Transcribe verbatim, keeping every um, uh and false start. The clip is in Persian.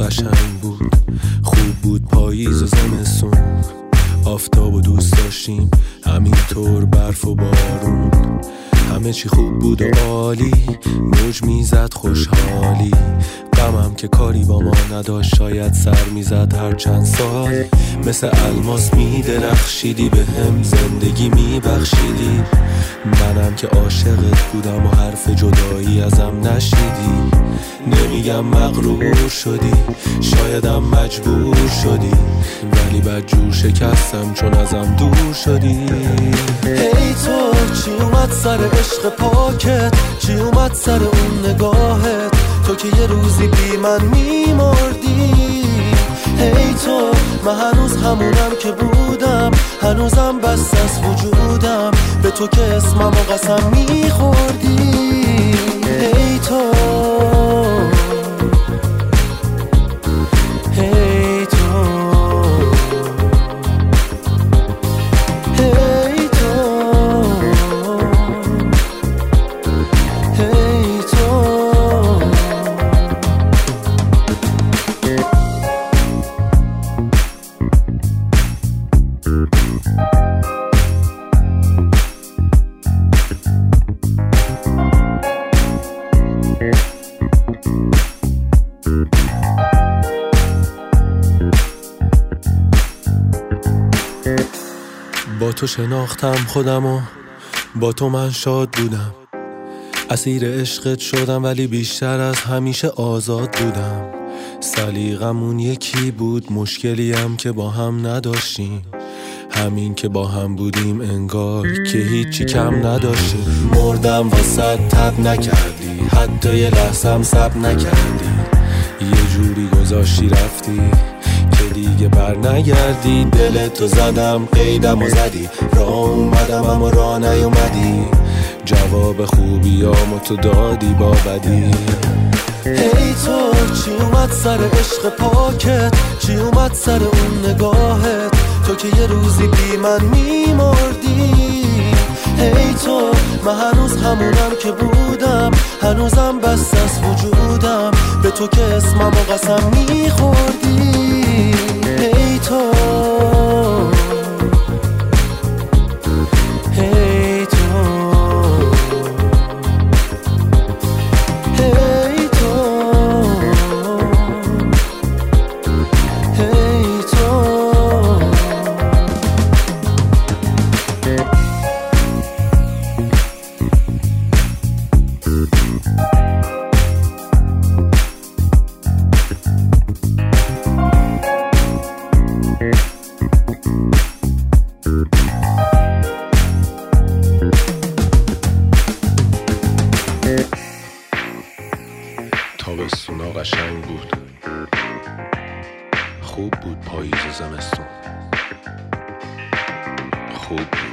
قشنگ بود، خوب بود پاییز و زمستون، آفتاب و دوست داشتیم همینطور، برف و بارون، همه چی خوب بود و عالی، موج میزد خوشحالی، غمم که کاری با ما نداشت، شاید سر میزد هر چند سال، مثل الماس میدرخشیدی به هم، زندگی میبخشیدی، منم که عاشقت بودم و حرف جدایی ازم نشنیدی، نمیگم مغرور شدی، شایدم مجبور شدی، ولی بدجور شکستم چون ازم دور شدی. هی تو چی اومد سر عشق پاکت، چی اومد سر اون نگاهت، تو که یه روزی بی من میمردی. هی تو من هنوز همونم که بودم، هنوزم بس از وجودم، به تو که اسمم و قسم میخوردی. هی تو هی تو هی تو هی تو با تو شناختم خودم و با تو من شاد بودم، اسیر عشقت شدم ولی بیشتر از همیشه آزاد بودم، سلیقمون یکی بود، مشکلی هم که با هم نداشتیم، همین که با هم بودیم انگار که هیچی کم نداشتیم. مردم واسه تب نکردی، حتی یه لحظم سب نکردی، یه جوری گذاشتی رفتی که دیگه بر نگردی، دلتو زدم قیدم و زدی، راه اومدم اما راه نیومدی، جواب خوبیامو تو دادی با بدی. هی تو چی اومد سر عشق پاکت، چی اومد سر اون نگاهت، تو که یه روزی بی من میمردی. هی تو من هنوز همونم که بودم، هنوزم بس از وجودم، به تو که اسمم و قسم میخوردی. هی تو هی تو هی تو هی تو تابستونا قشنگ بود، خوب بود پاییز و زمستون، خوب بود.